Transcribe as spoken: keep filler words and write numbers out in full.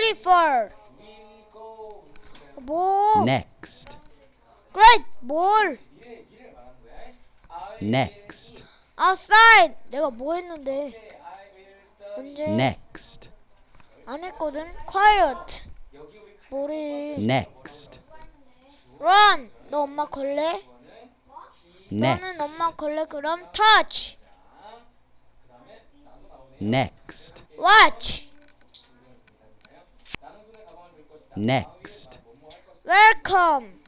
River. 뭐? Next. Great. 뭘? Next. Outside. 내가 뭐 했는데? 언제? Next. 안 했거든. Quiet. 뭐래? Next. Run. 너 엄마 걸래? 너는 Next. 엄마 걸래? 그럼 touch. Next. Watch. Next. Welcome.